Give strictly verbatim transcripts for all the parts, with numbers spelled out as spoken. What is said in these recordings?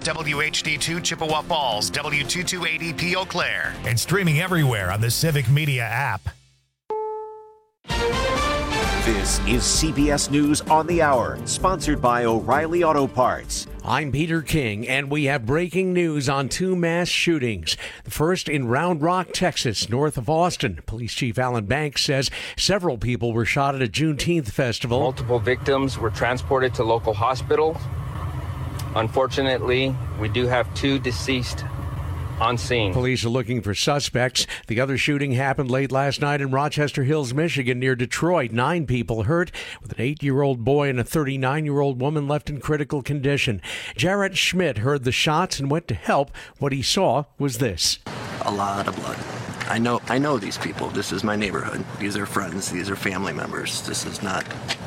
W H D two Chippewa Falls, W two two eight zero P Eau Claire. And streaming everywhere on the Civic Media app. This is C B S News on the Hour, sponsored by O'Reilly Auto Parts. I'm Peter King, and we have breaking news on two mass shootings. The first in Round Rock, Texas, north of Austin. Police Chief Alan Banks says several people were shot at a Juneteenth festival. Multiple victims were transported to local hospitals. Unfortunately, we do have two deceased on scene. Police are looking for suspects. The other shooting happened late last night in Rochester Hills, Michigan, near Detroit. Nine people hurt, with an eight-year-old boy and a thirty-nine-year-old woman left in critical condition. Jarrett Schmidt heard the shots and went to help. What he saw was this. A lot of blood. I know, I know these people. This is my neighborhood. These are friends. These are family members. This is not...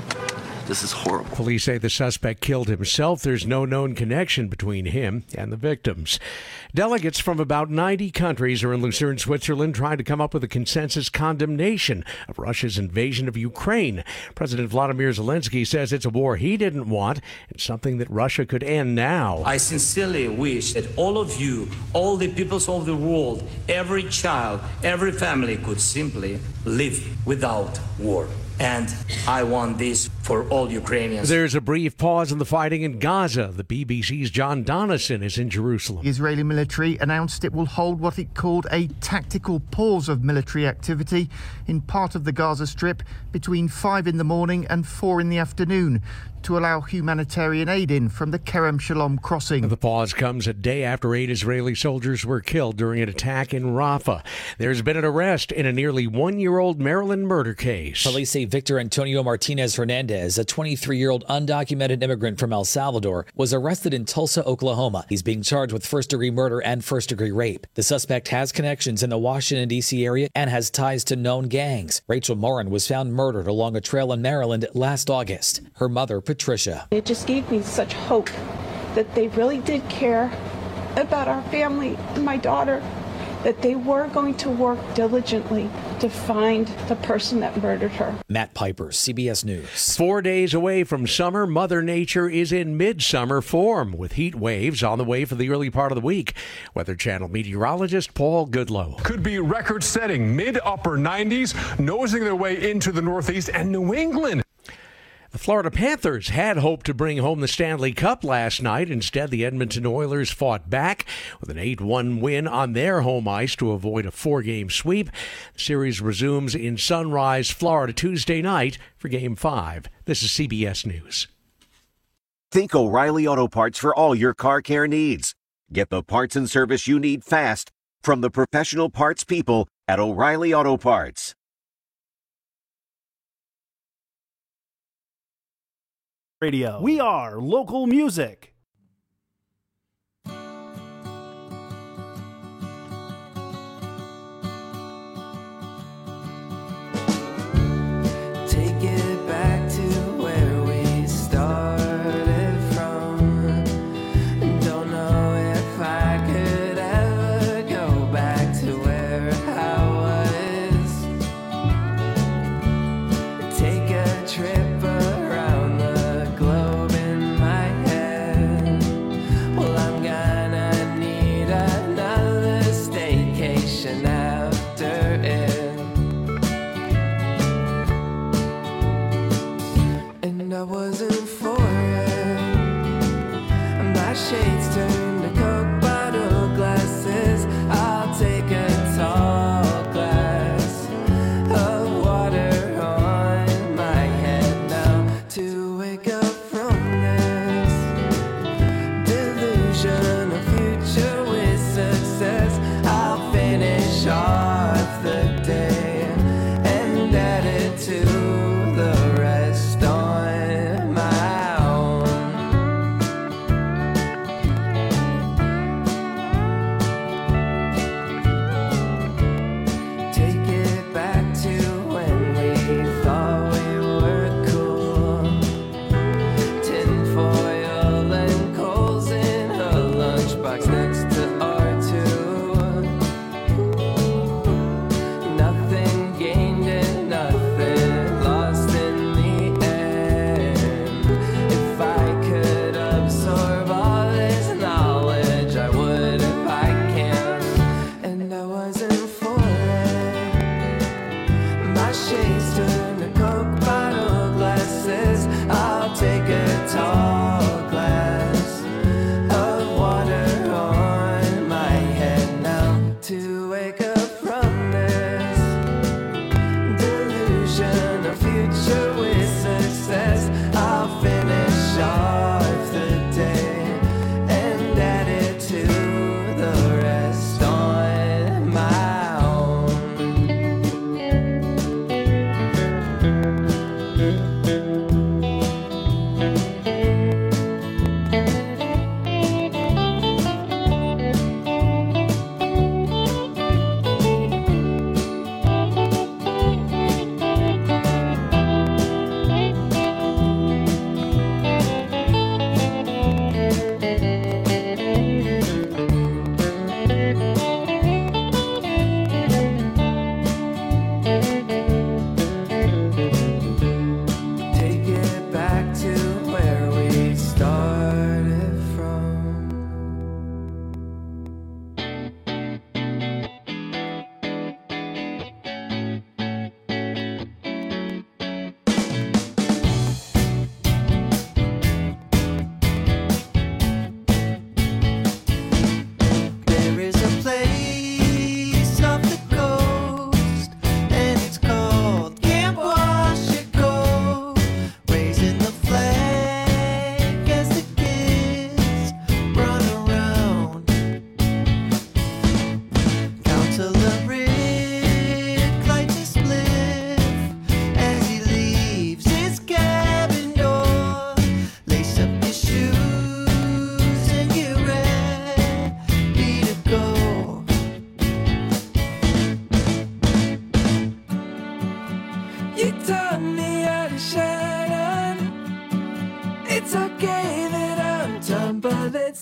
This is horrible. Police say the suspect killed himself. There's no known connection between him and the victims. Delegates from about ninety countries are in Lucerne, Switzerland, trying to come up with a consensus condemnation of Russia's invasion of Ukraine. President Vladimir Zelensky says it's a war he didn't want and something that Russia could end now. I sincerely wish that all of you, all the peoples of the world, every child, every family could simply live without war. And I want this for all Ukrainians. There's a brief pause in the fighting in Gaza. The B B C's John Donison is in Jerusalem. The Israeli military announced it will hold what it called a tactical pause of military activity in part of the Gaza Strip between five in the morning and four in the afternoon to allow humanitarian aid in from the Kerem Shalom crossing. The pause comes a day after eight Israeli soldiers were killed during an attack in Rafah. There's been an arrest in a nearly one-year-old Maryland murder case. Police say Victor Antonio Martinez Hernandez, a twenty-three-year-old undocumented immigrant from El Salvador, was arrested in Tulsa, Oklahoma. He's being charged with first-degree murder and first-degree rape. The suspect has connections in the Washington, D C area and has ties to known gangs. Rachel Morin was found murdered along a trail in Maryland last August. Her mother, Patricia. It just gave me such hope that they really did care about our family and my daughter, that they were going to work diligently to find the person that murdered her. Matt Piper, C B S News. Four days away from summer, Mother Nature is in midsummer form, with heat waves on the way for the early part of the week. Weather Channel meteorologist Paul Goodlow. Could be record-setting mid-upper nineties, nosing their way into the Northeast and New England. The Florida Panthers had hoped to bring home the Stanley Cup last night. Instead, the Edmonton Oilers fought back with an eight one win on their home ice to avoid a four-game sweep. The series resumes in Sunrise, Florida, Tuesday night for Game five. This is C B S News. Think O'Reilly Auto Parts for all your car care needs. Get the parts and service you need fast from the professional parts people at O'Reilly Auto Parts. Radio. We are local music. Take it back to where we started from. Don't know if I could ever go back to where I was. Take a trip around the globe in my head.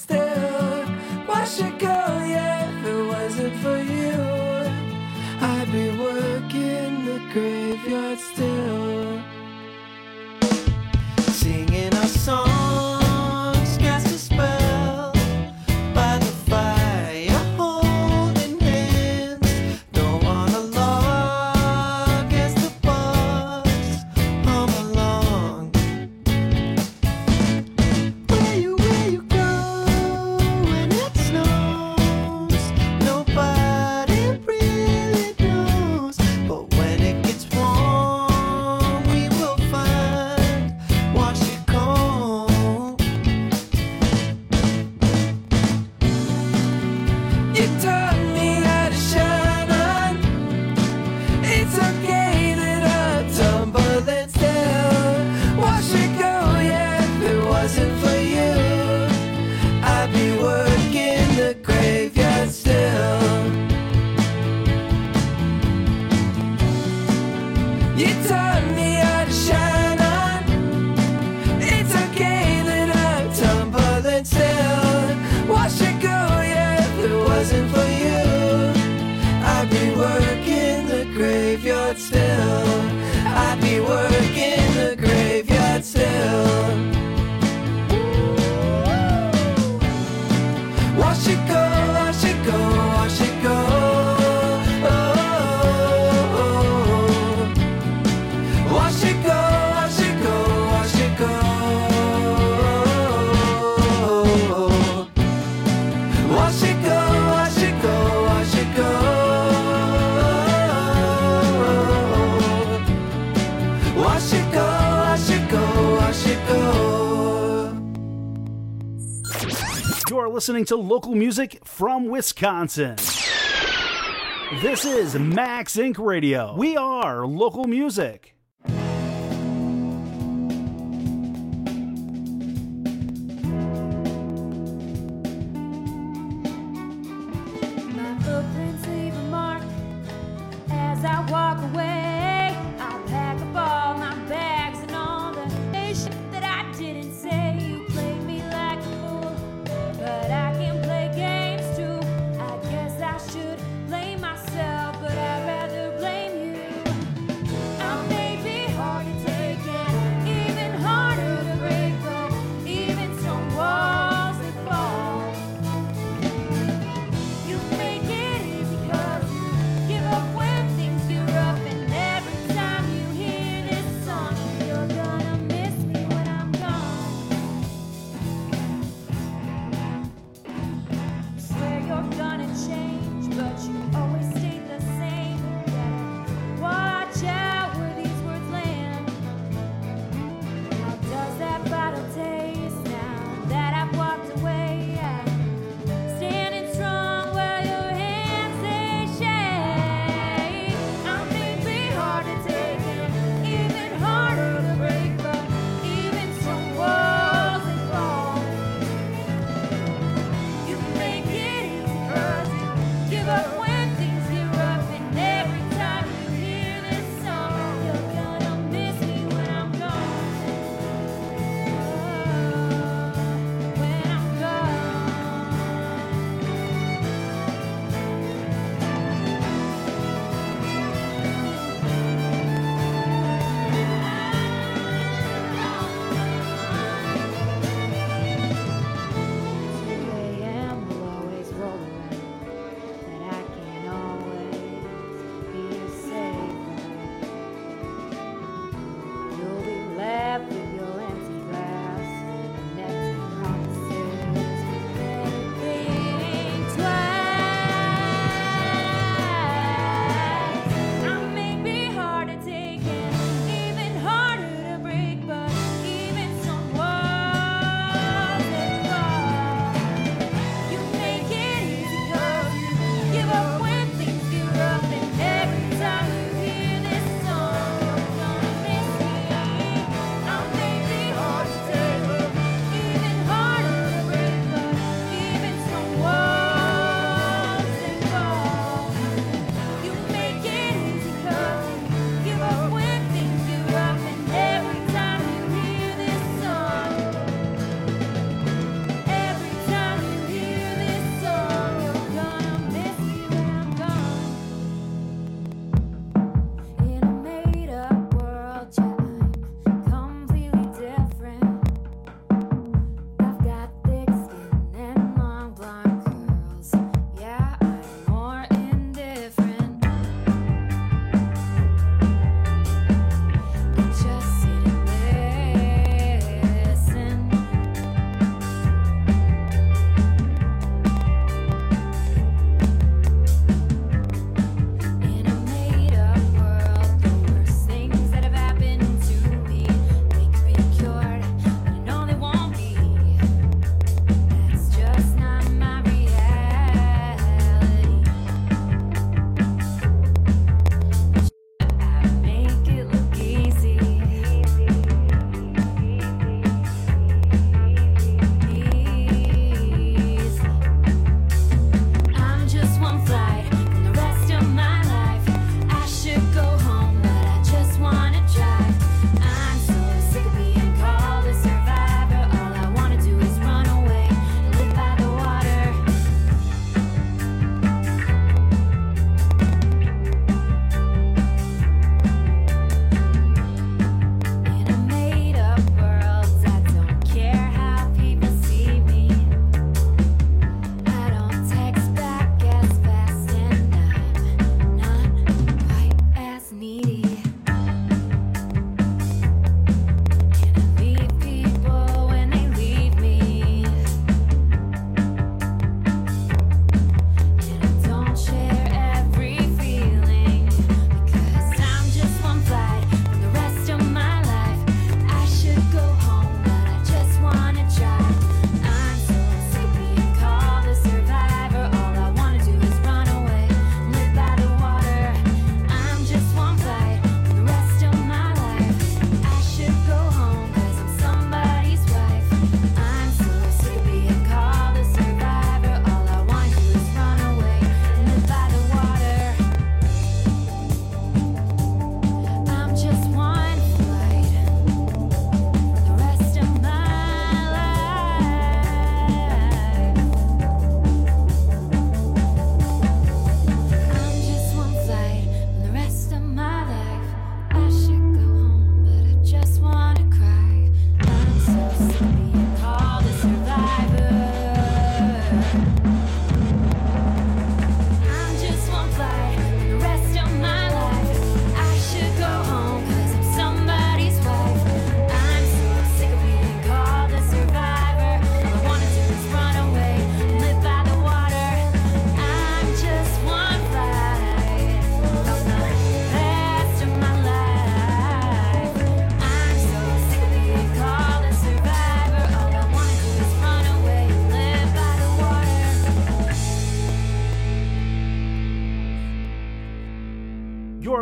still. Watch it go, yeah, if it wasn't for you, I'd be working the graveyard still. Singing our songs, cast a spell by the fire, holding hands. Don't wanna log as the bugs hum along. Where you, where you go when it snows? Nobody really knows. But when it gets warm, we will find. Watch it go. You taught me how to shine on. It's okay that I tumble and still. Watch it go, yeah, if it wasn't for you, I'd be working the graveyard still. You taught me how to shine on. It's okay that I tumble and still. Watch it go, yeah, if it wasn't for you, I'd be working the graveyard still. I'd be working the graveyard still. Watch it go, watch it go, watch it go. Oh, oh, oh. Watch it go, watch it go, watch it go. Watch it go, watch it go, watch it go. Watch it go, watch it go, watch it go. You're listening to local music from Wisconsin. This is Max Incorporated. Radio. We are local music. My footprints leave a mark as I walk away. I'll pack up all my bags and all the shit that I didn't say. You played me like a fool, but I can play games too. I guess I should blame myself, but I'd rather blame you. I may be hard to take and even harder to break, but even stone walls that fall. You make it easy 'cause you give up when things get rough.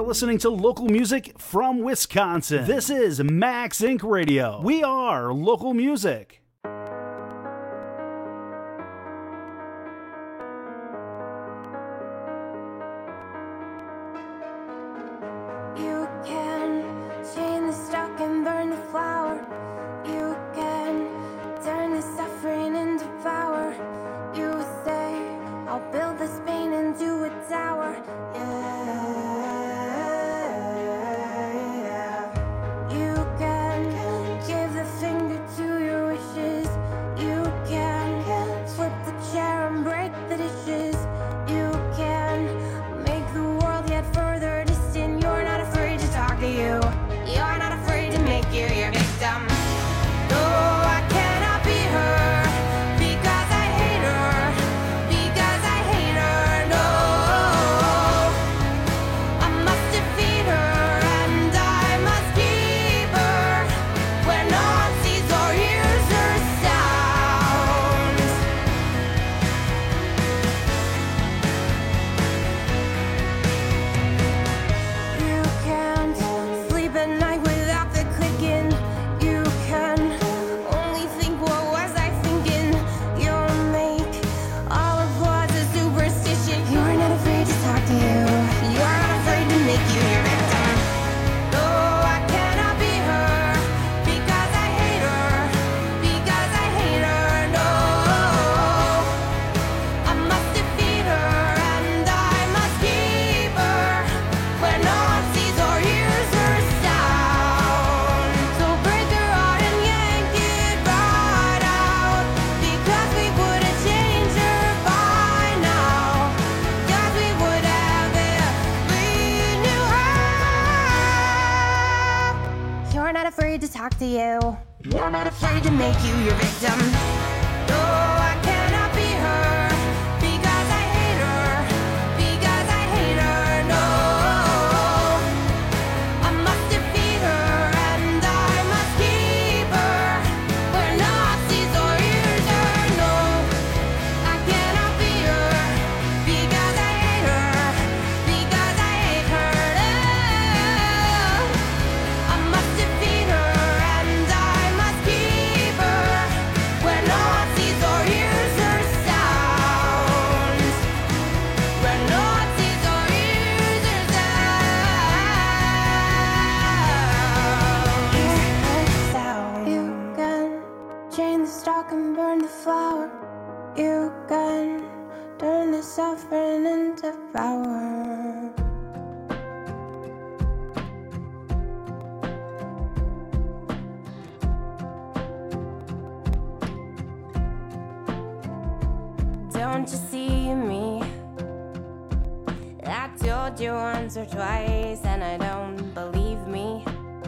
are listening to local music from Wisconsin. This is Max Inc Radio. We are local music. You can chain the stock and burn the flower. You can turn the suffering into power. You say, I'll build this pain into a tower. Yeah. You can give the finger to your wishes. You can flip the chair and break the dishes. You can make the world yet further distant. You're not afraid to talk to you. You're not afraid to make you your victim. No, I cannot be her because I hate her. Because I hate her. No, I must defeat her and I must keep her where no one sees or hears her sounds. You can't sleep at night without the clicking. You can only think, what was I thinking? You'll make all applause a superstition. You're not afraid to talk to you. You're not afraid to make you your victim. No, I cannot be her because I hate her. Because I hate her. No, I must defeat her and I must keep her where no one sees or hears her sound. So break her heart and yank it right out, because we would have changed her by now. Because we would have if we knew her. You're not afraid to talk to you. You're not afraid to make you your victim. No, I cannot be her because I hate her. Because I hate her. No, I must defeat her and I must keep her where no one sees or hears her. No, I cannot be her because I hate her. Because I hate her. No, I must defeat her and I must keep her where no one sees or hears her sounds. Where no one sees or hears her sounds. You can chain the stock and burn the flower. You can turn the suffering into power. Don't you see me? I told you once or twice and I don't believe me.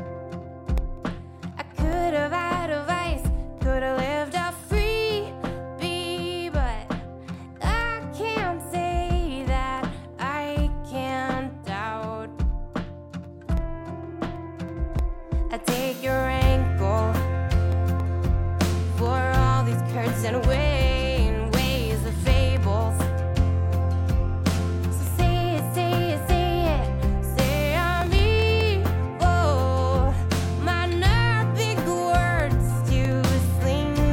I could have had advice, could have lived a free bee, but I can't say that I can't doubt. I take your ankle for all these curds and Wayne ways of fables. So say it, say it, say it, say I'm evil. My nerve big words to sling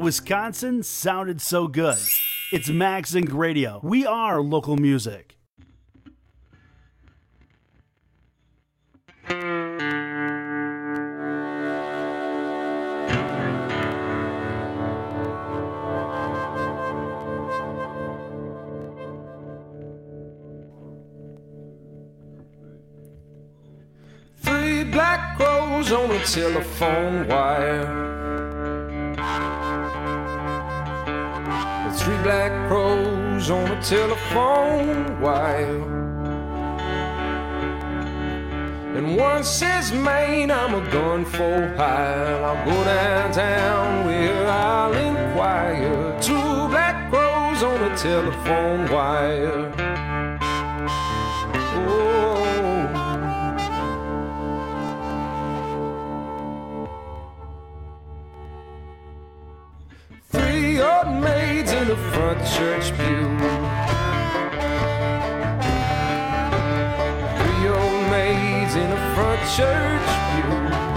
Wisconsin sounded so good. It's Max Inc Radio. We are local music. Three black crows on a telephone wire. Three black crows on a telephone wire. And one says, "Man, I'm a gun for hire. I'll go downtown where I'll inquire." Two black crows on a telephone wire. Oh. Three old maids in the front church pew. Three old maids in the front church pew.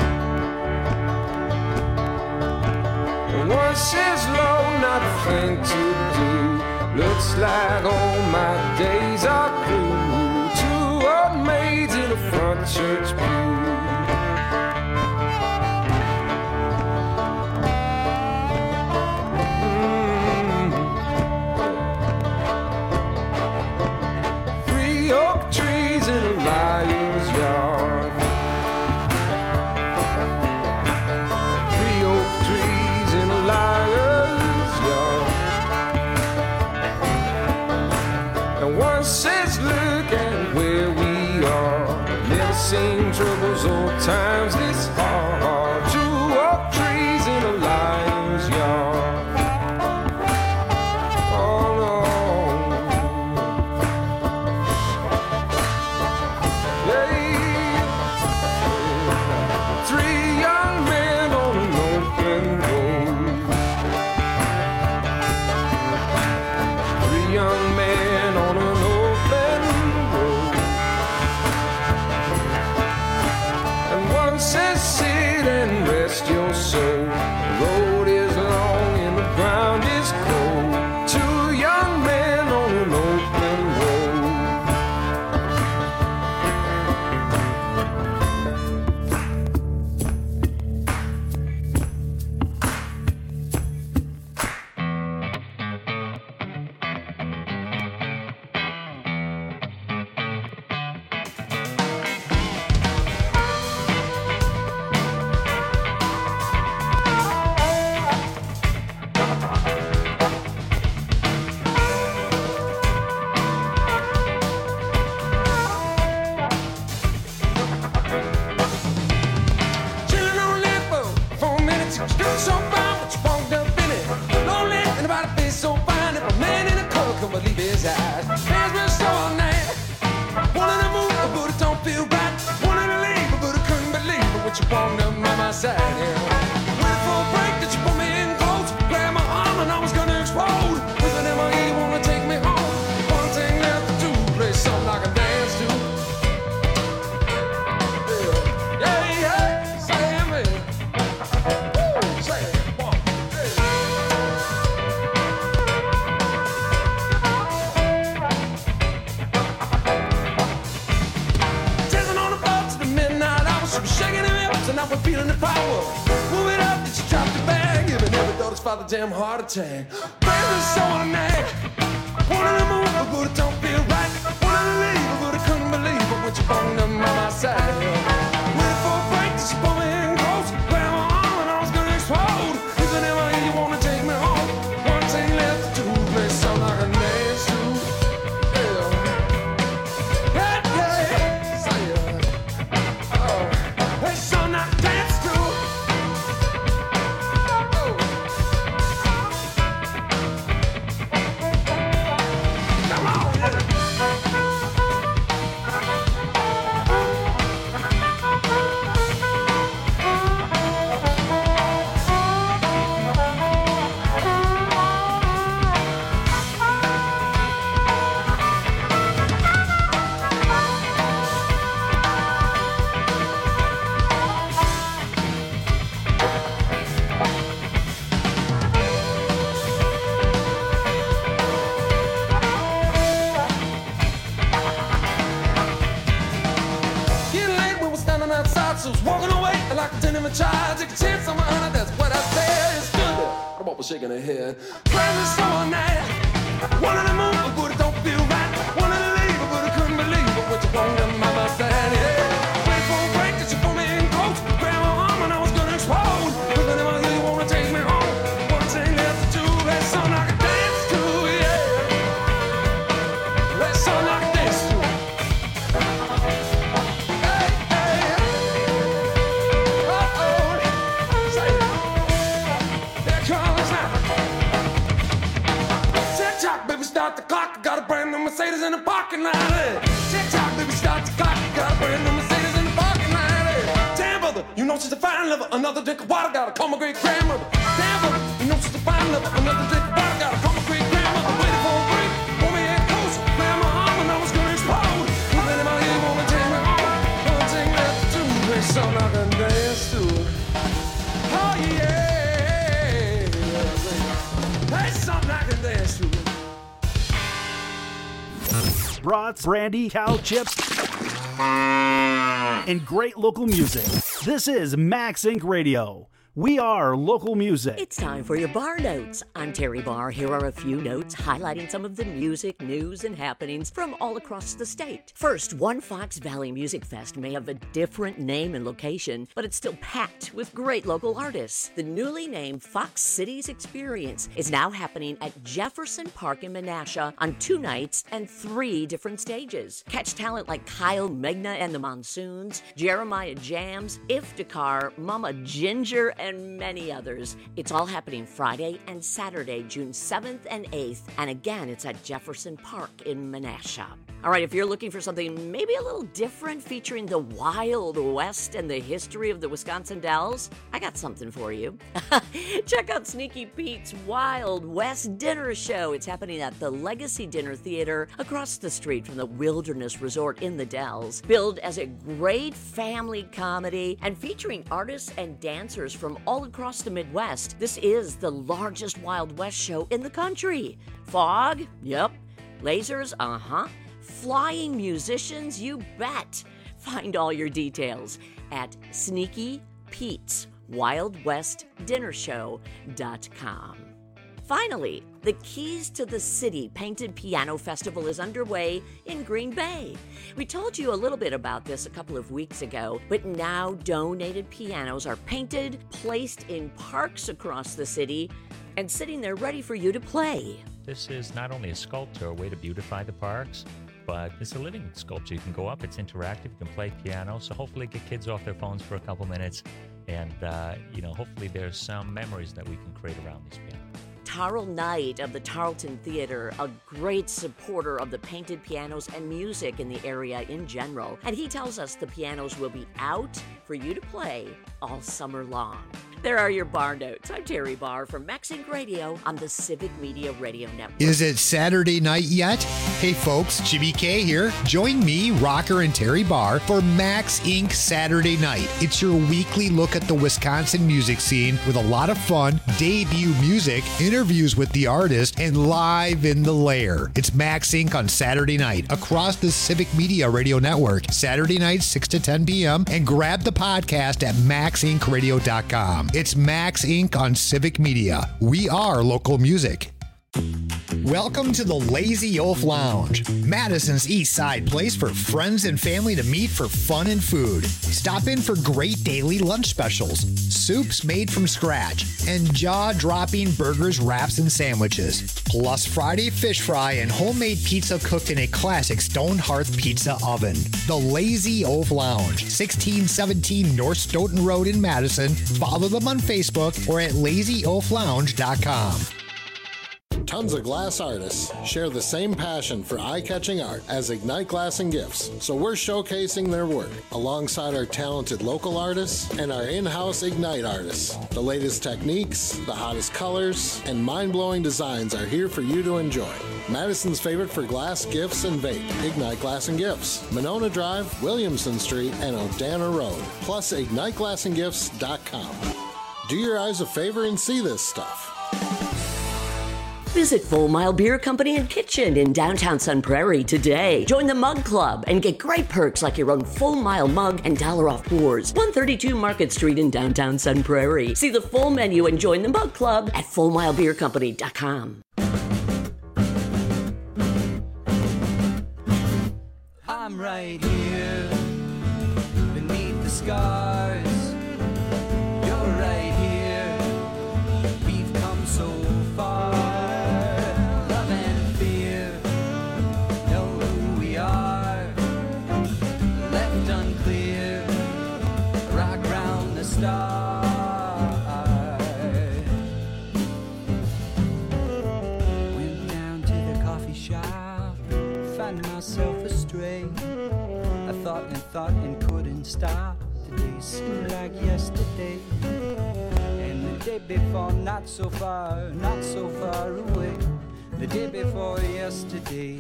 And one says, "Lord, not a thing to do. Looks like all my days are through." Two old maids in the front church pew. Liar's yard. Three oak trees in a liar's yard. And one says, "Look at where we are. Never seen troubles or times this hard." Two oak trees in a liar's yard. Oh no. Your soul. The road is long and the ground is cold. Two young men on an open road. Damn heart attack. Baby, so on a neck. Wanted to move, but it don't feel right. Wanted to leave, but I couldn't believe it. When you bunged up by my side. Waiting for a break, that you pull me in close. Grab my arm and I was gonna explode. If I never hear you wanna take me home. One thing left to do, play something like a dance to. Yeah, yeah, yeah. Say yeah. Oh, play something like a dance to. Come on. I was walking away like a ten of a child. Take a chance on my honor, that's what I said. It's good. The mom was shaking her head. Crazy summer night. Wanted to move, but it don't feel right. Wanted to leave, but I couldn't believe it. What you want, and mama said, yeah. Wait for a break, that you put me in coach. Grab my arm and I was gonna explode. But then I hear you wanna take me home. One thing left to do, that song I can dance to, yeah. That song I can dance to. Hey, hey. Uh-oh. Say it. There comes now. Tick-tock, baby, start the clock. I got a brand new Mercedes in the parking lot. Hey. Tick-tock, baby, start the clock. I got a brand new Mercedes in the parking lot. Hey. Damn, brother, you know she's a fine lover. Another drink of water, gotta call my great grandmother. Damn, brother, you know she's a fine lover. Another drink of water, gotta call my great grandmother. Waiting for a break, pull me in close. Grab my arm and I was gonna explode. But then my ear wanna take me home. One thing left to do, play something I can dance to. Oh yeah, play something I can dance to. Brats, brandy, cow chips, and great local music. This is Max Incorporated. Radio. We are local music. It's time for your bar notes. I'm Terry Barr. Here are a few notes highlighting some of the music, news, and happenings from all across the state. First, One Fox Valley Music Fest may have a different name and location, but it's still packed with great local artists. The newly named Fox Cities Experience is now happening at Jefferson Park in Menasha on two nights and three different stages. Catch talent like Kyle Megna and the Monsoons, Jeremiah Jams, Iftikhar, Mama Ginger, and many others. It's all happening Friday and Saturday, June seventh and eighth, and again, it's at Jefferson Park in Menasha. All right, if you're looking for something maybe a little different featuring the Wild West and the history of the Wisconsin Dells, I got something for you. Check out Sneaky Pete's Wild West Dinner Show. It's happening at the Legacy Dinner Theater across the street from the Wilderness Resort in the Dells. Billed as a great family comedy and featuring artists and dancers from all across the Midwest, this is the largest Wild West show in the country. Fog? Yep. Lasers? Uh-huh. Flying musicians? You bet. Find all your details at Sneaky Pete's Wild West Dinner Show dot com. Finally, the Keys to the City Painted Piano Festival is underway in Green Bay. We told you a little bit about this a couple of weeks ago, but now donated pianos are painted, placed in parks across the city, and sitting there ready for you to play. This is not only a sculpture, a way to beautify the parks, but it's a living sculpture. You can go up, it's interactive, you can play piano, so hopefully get kids off their phones for a couple minutes, and uh, you know, hopefully there's some memories that we can create around these pianos. Tarl Knight of the Tarleton Theater, a great supporter of the painted pianos and music in the area in general. And he tells us the pianos will be out for you to play all summer long. There are your bar notes. I'm Terry Barr from Max Inc Radio on the Civic Media Radio Network. Is it Saturday night yet? Hey folks, Jimmy K here. Join me, Rocker, and Terry Barr for Max Incorporated Saturday Night. It's your weekly look at the Wisconsin music scene with a lot of fun, debut music, interviews with the artist, and live in the lair. It's Max Incorporated on Saturday night across the Civic Media Radio Network, Saturday nights six to ten p.m. and grab the podcast at max inc radio dot com. It's Max Incorporated on Civic Media. We are local music. Welcome to the Lazy Oaf Lounge, Madison's East Side place for friends and family to meet for fun and food. Stop in for great daily lunch specials, soups made from scratch, and jaw-dropping burgers, wraps, and sandwiches. Plus Friday fish fry and homemade pizza cooked in a classic stone hearth pizza oven. The Lazy Oaf Lounge, sixteen seventeen North Stoughton Road in Madison. Follow them on Facebook or at lazy oaf lounge dot com. Tons of glass artists share the same passion for eye-catching art as Ignite Glass and Gifts, so we're showcasing their work alongside our talented local artists and our in-house Ignite artists. The latest techniques, the hottest colors, and mind-blowing designs are here for you to enjoy. Madison's favorite for glass, gifts, and vape, Ignite Glass and Gifts, Monona Drive, Williamson Street, and O'Dana Road, plus ignite glass and gifts dot com. Do your eyes a favor and see this stuff. Visit Full Mile Beer Company and Kitchen in downtown Sun Prairie today. Join the Mug Club and get great perks like your own Full Mile mug and dollar off pours. one thirty-two Market Street in downtown Sun Prairie. See the full menu and join the Mug Club at full mile beer company dot com. I'm right here beneath the scars. You're right here. We've come so far. Love and fear know who we are. Left unclear. Rock round the stars. Went down to the coffee shop. Found myself astray. I thought and thought and couldn't stop. Today seemed like yesterday. And the day before, not so far, not so far away. The day before yesterday.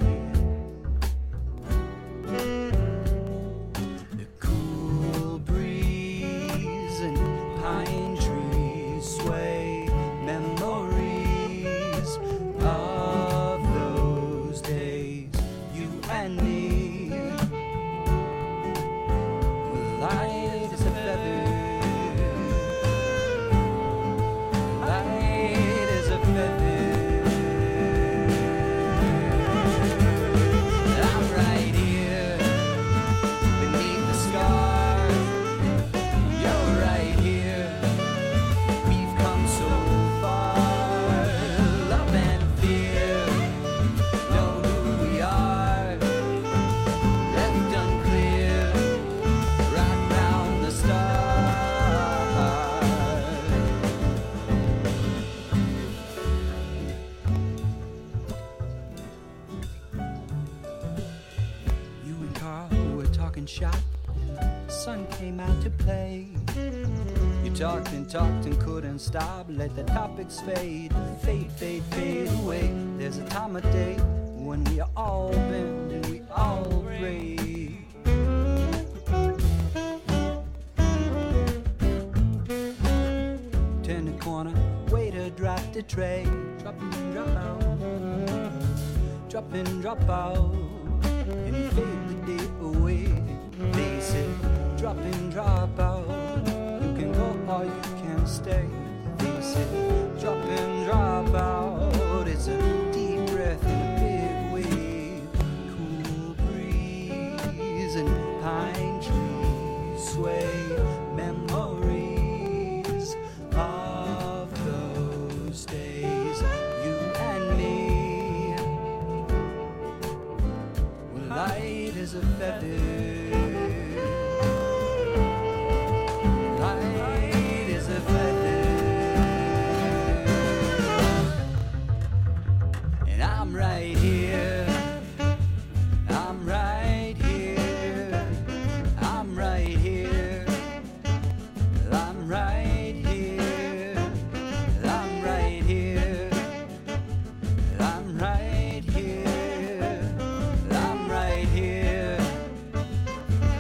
The cool breeze and pine trees sway memories of those days. You and me. Light as a feather. Light as a feather. I'm right here beneath the scars. You're right here. We've come so far. Love and fear know who we are. Left unclear. Right round the stars. You and Carl were talking shop, and the sun came out to play. You talked and talked and couldn't stop. Let the topics fade, fade, fade, fade away. There's a time of day when we are all bend and we all break. Turn the corner, waiter dropped the tray. Drop in, drop out. Drop in, drop out. And fade the day away. They said, drop in, drop out. You can go or you can stay. They said, drop in, drop out. It's a deep breath and a big wave. Cool breeze and pine trees sway memories of those days. You and me. Were light as a feather. Light as a feather. And I'm right here. I'm right here. I'm right here. I'm right here. I'm right here. I'm right here. I'm right here.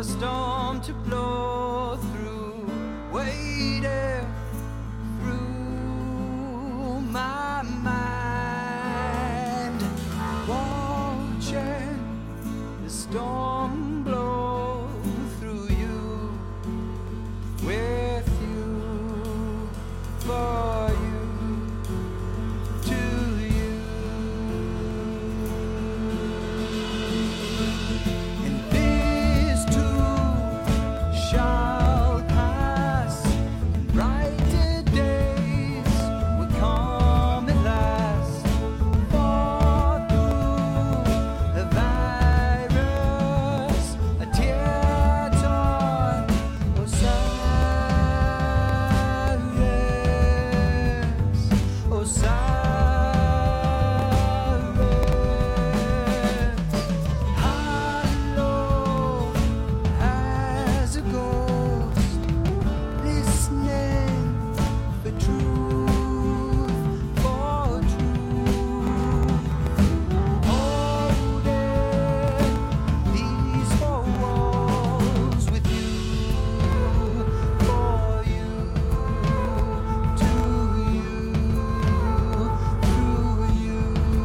a storm to blow through, waiting through my mind, watching the storm blow through you, with you, for you, to you. And these two shall pass, and brighter days will come at last. For through the virus, a tear-torn Osiris, Osiris, hollow as a ghost, listening for truth, for truth, holding these four walls with you, for you, to you, through you.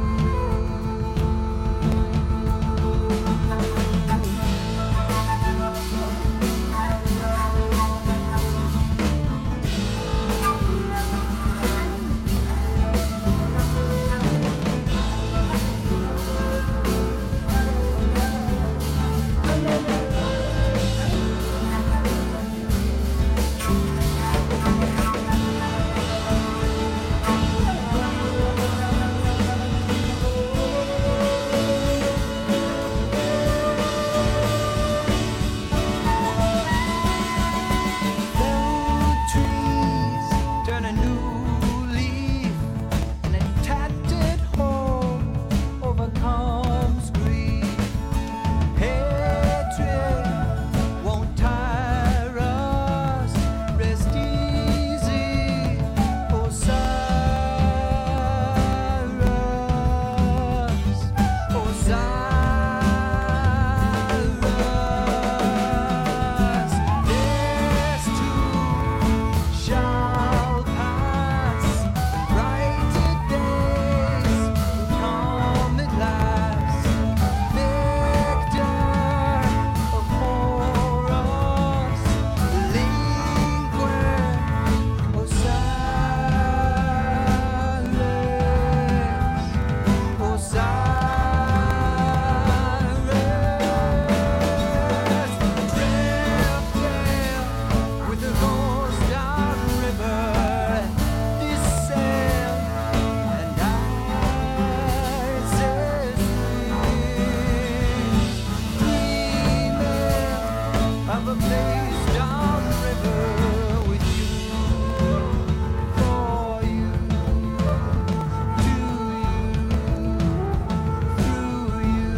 Trees turn a new leaf, and a tattered hope overcomes grief. Hatred won't tire us. Rest easy, Osiris, Osiris. This too shall pass, brighter days will come at last. Victor of Horus, delinquent Osiris, Osiris, drifting with the ghost down river, descend and Isis wings, dreaming of a place down river with you, for you, to you,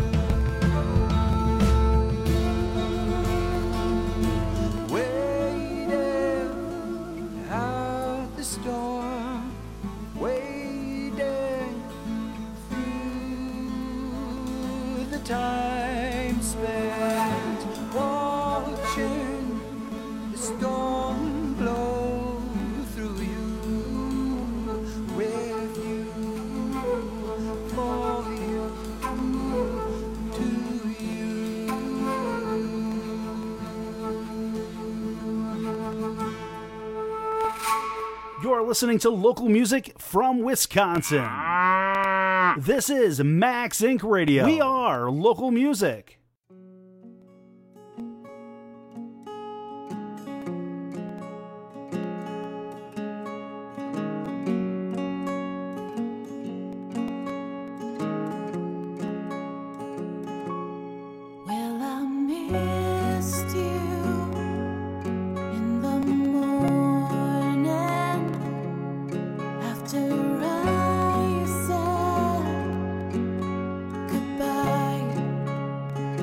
through you. Waiting out the storm, waiting through the time spent, watching the storm blow through you, with you, for you, to you. You're listening to local music from Wisconsin. This is Max Incorporated. Radio. We are local music. Well, I missed you in the morning after I said goodbye.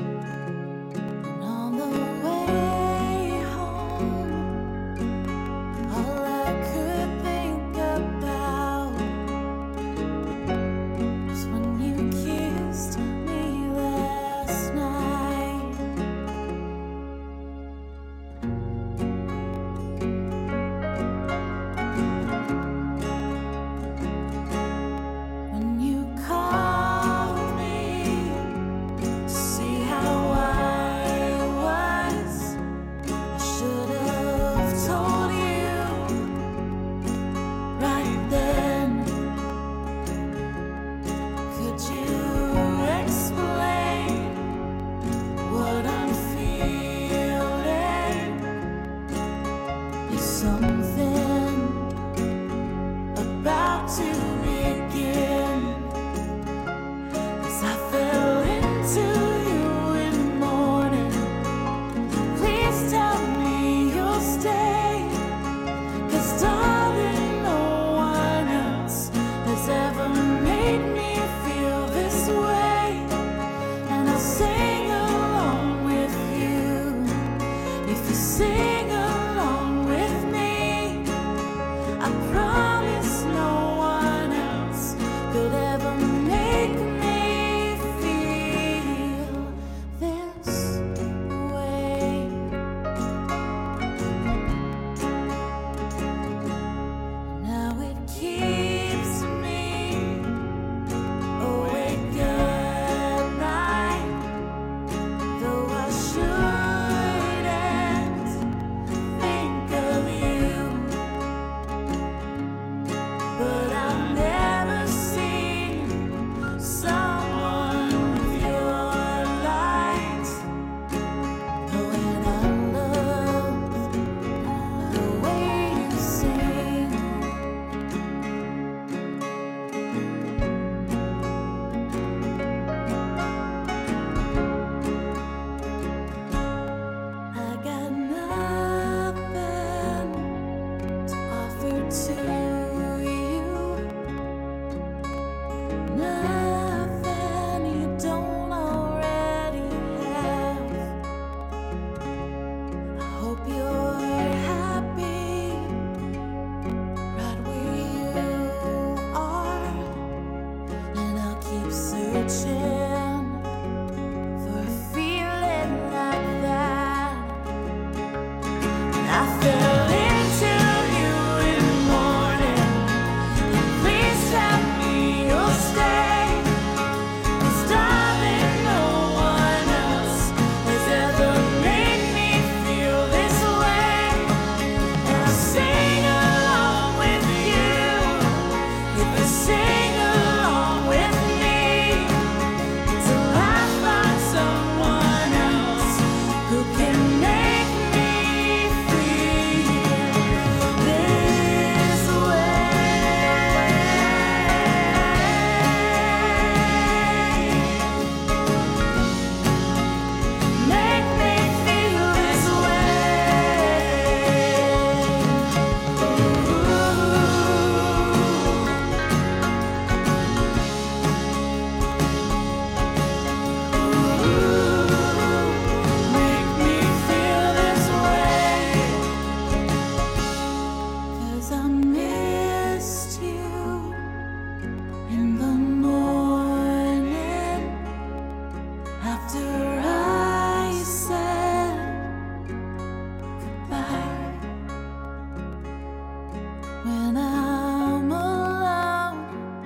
when I'm alone.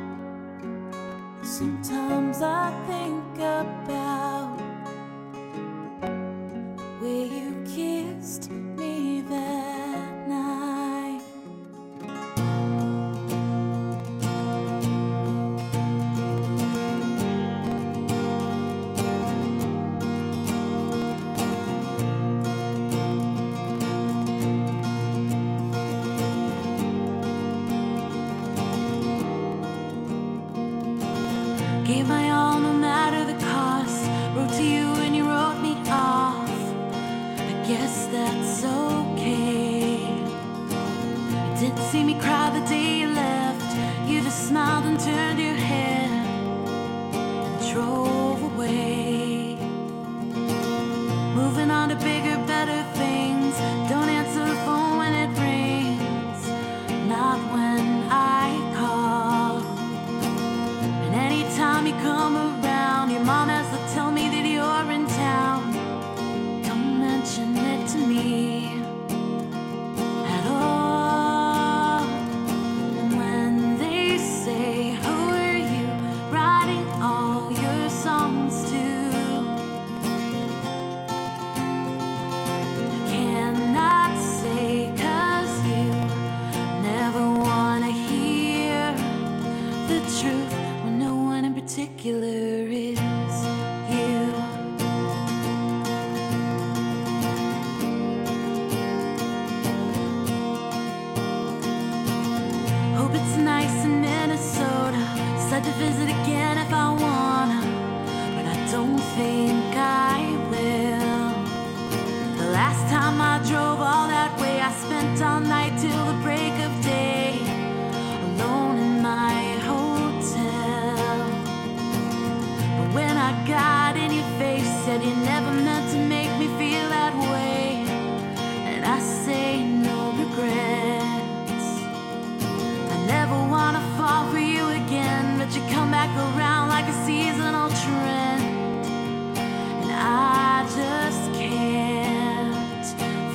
Sometimes I think about the way you kissed me that night. Gave my all no matter the cost. Wrote to you and you wrote me off. I guess that's okay. You didn't see me cry the day you left. You just smiled and turned your head and drove away. Moving on to bigger, better things. Don't answer the phone when it rings. Not when I call. And anytime you come around, your mom has to tell me that you're in town. Don't mention it to me at all. And when they say, who are you writing all your songs to? I cannot say 'cause you never wanna hear the truth when no one in particular is you. Hope it's nice in Minnesota. Said to visit again if I wanna, but I don't think I will. The last time I drove all that way, I spent all night till the break of day, alone in my hotel. But when I got in your face, said you never meant to make me feel that way, and I say no regrets. I never wanna fall for you again, but you come back around like a seasonal trend, and I just can't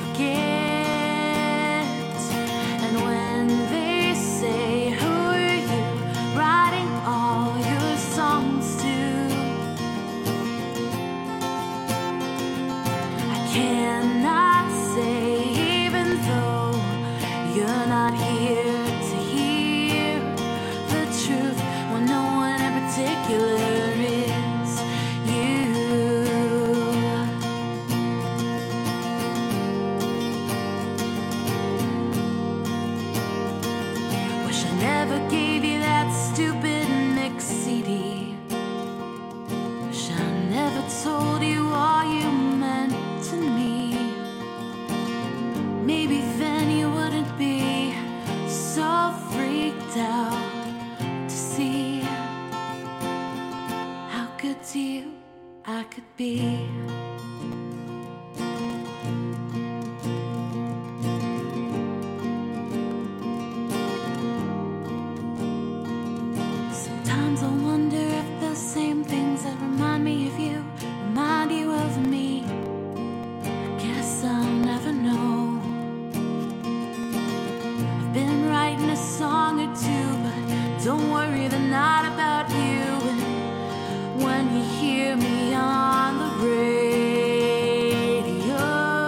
forget. And when they say, who are you writing all your songs to? I cannot say, even though you're not here to hear the truth when no one in particular is you. Wish I never gave you that stupid mix C D. Wish I never told you all you meant to me. Maybe then you wouldn't be so freaked out to see how good to you I could be. Sometimes I wonder if the same things that remind me of you remind you of me. I guess I'll never know. I've been writing a song or two, but don't worry, they're not about you. And when you hear me on the radio,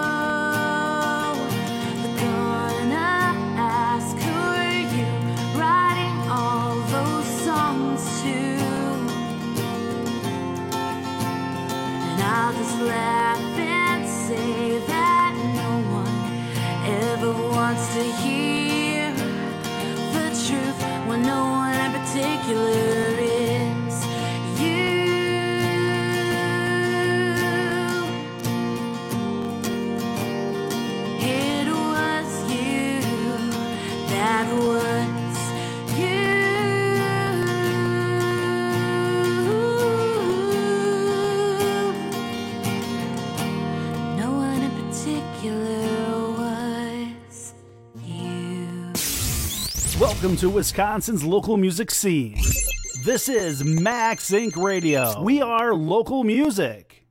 they're gonna ask, who are you writing all those songs to? And I'll just laugh and say that no one ever wants to hear the truth when no one in particular is you. It was you that was you. No one in particular was you. Welcome to Wisconsin's local music scene. This is Max Incorporated. Radio. We are local music.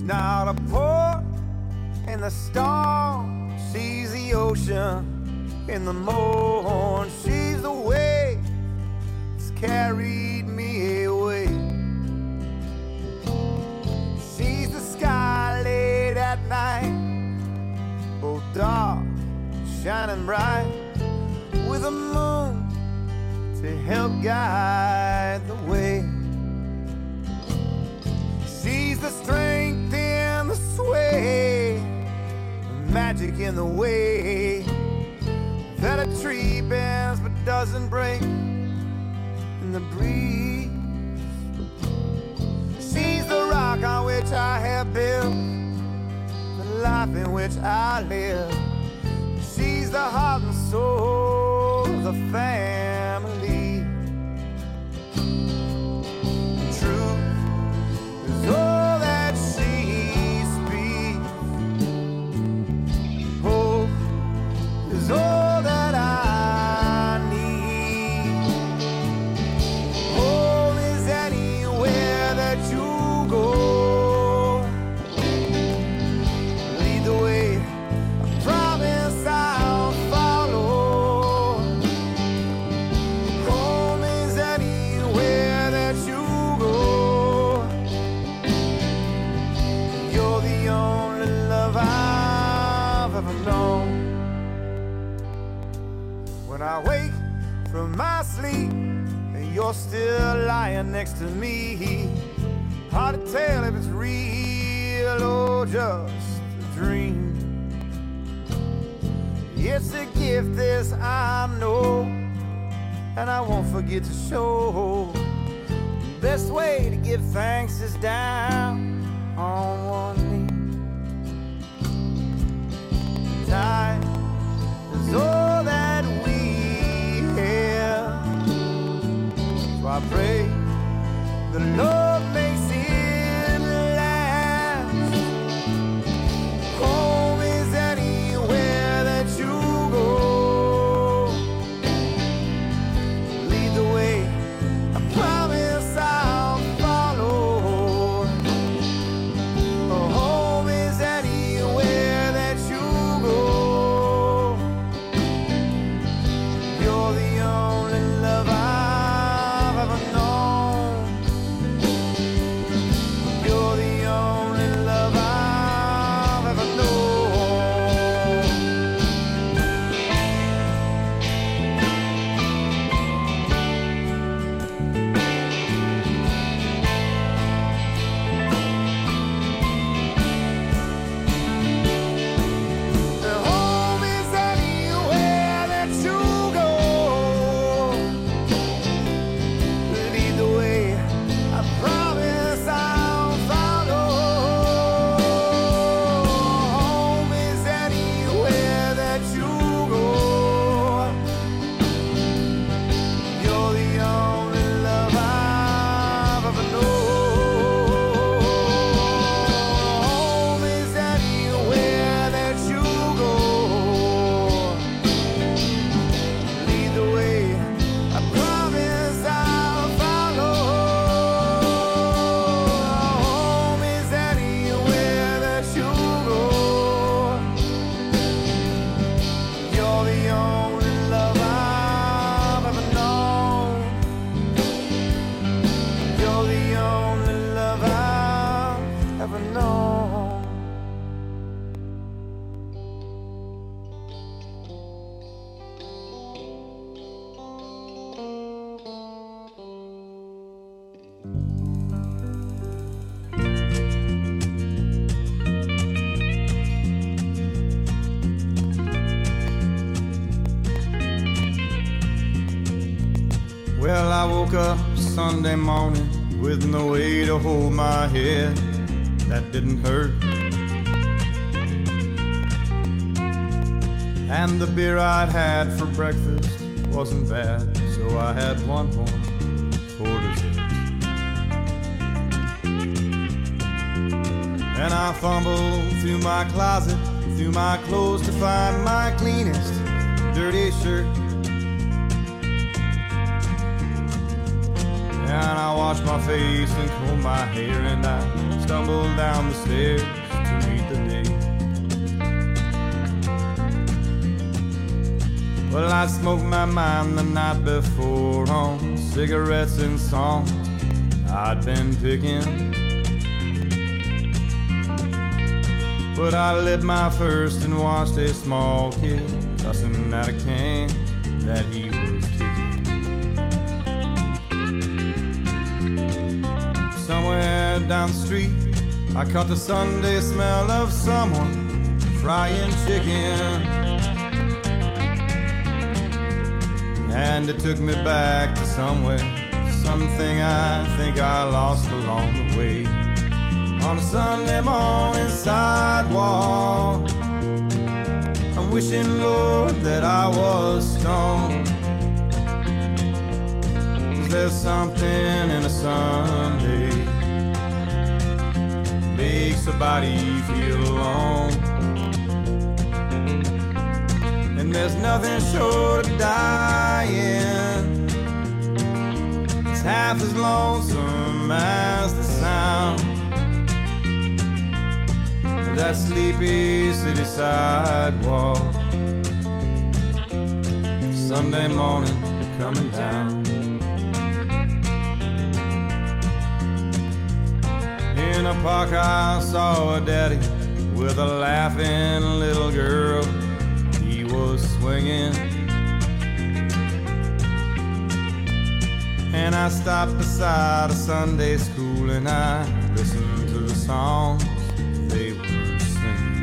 not a port in the storm. She's the ocean in the morn. She's the way that's carried me away. She's the sky late at night, both dark, shining bright, with a moon to help guide the way. She's the strength in the sway, the magic in the way that a tree bends but doesn't break in the breeze. She's the rock on which I have built the life in which I live. She's the heart and soul of the family. Truth is all that she speaks. Hope is all that I need. Home is anywhere that you go. Lead the way, I promise I'll follow. Home is anywhere that you go. You're the only love I've ever known. When I wake from my sleep and you're still lying next to me, hard to tell if it's real or just a dream. It's a gift, this I know, and I won't forget to show. The best way to give thanks is down on one knee. Time is all that we have, so I pray the Lord makes it last. Home is anywhere that you go. Lead the way, I promise I'll follow. Home is anywhere that you go. You're the only love I've ever known. You're the only love I've ever known. Home is anywhere that you go. Lead the way, I promise I'll follow. Home is anywhere that you go. You're the only love I've ever known. Home is anywhere that you go. Lead the way, I promise I'll follow. Home is anywhere that you go. You're the only love I've ever known. You're the only love I've ever known. Well, I woke up Sunday morning with no way to hold my head. That didn't hurt. And the beer I'd had for breakfast wasn't bad, so I had one more for dessert. And I fumbled through my closet, through my clothes to find my cleanest dirty shirt. And I wash my face and comb my hair, and I stumble down the stairs to meet the day. Well, I smoked my mind the night before on cigarettes and songs I'd been picking. But I lit my first and watched a small kid cussing at a can that he was kicking. Somewhere down the street, I caught the Sunday smell of someone frying chicken. And it took me back to somewhere, something I think I lost along the way. On a Sunday morning sidewalk, I'm wishing, Lord, that I was stoned. 'Cause there's something in a Sunday makes a body feel alone. And there's nothing short of dying. It's half as lonesome as the sound of that sleepy city sidewalk. Sunday morning coming down. In a park I saw a daddy with a laughing little girl he was swinging. And I stopped beside a Sunday school and I listened to the songs they were singing.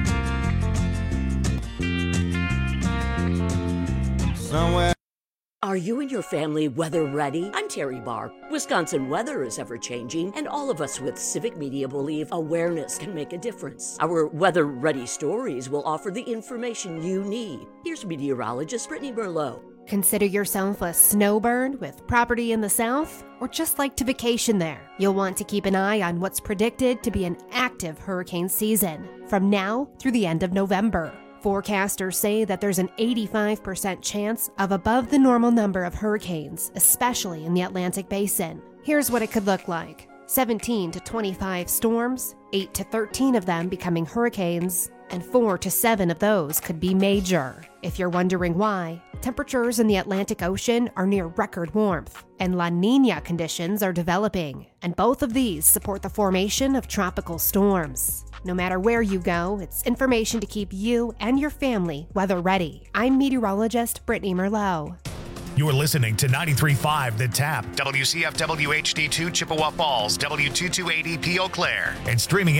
Somewhere. Are you and your family weather ready? I'm Terry Barr. Wisconsin weather is ever changing, and all of us with Civic Media believe awareness can make a difference. Our Weather Ready stories will offer the information you need. Here's meteorologist Brittany Merlot. Consider yourself a snowbird with property in the south, or just like to vacation there. You'll want to keep an eye on what's predicted to be an active hurricane season from now through the end of November. Forecasters say that there's an eighty-five percent chance of above the normal number of hurricanes, especially in the Atlantic Basin. Here's what it could look like. seventeen to twenty-five storms, eight to thirteen of them becoming hurricanes, and four to seven of those could be major. If you're wondering why, temperatures in the Atlantic Ocean are near record warmth, and La Niña conditions are developing, and both of these support the formation of tropical storms. No matter where you go, it's information to keep you and your family weather ready. I'm meteorologist Brittany Merlot. You're listening to ninety-three point five The Tap, W C F W H D two Chippewa Falls, W two twenty-eight P Eau Claire, and streaming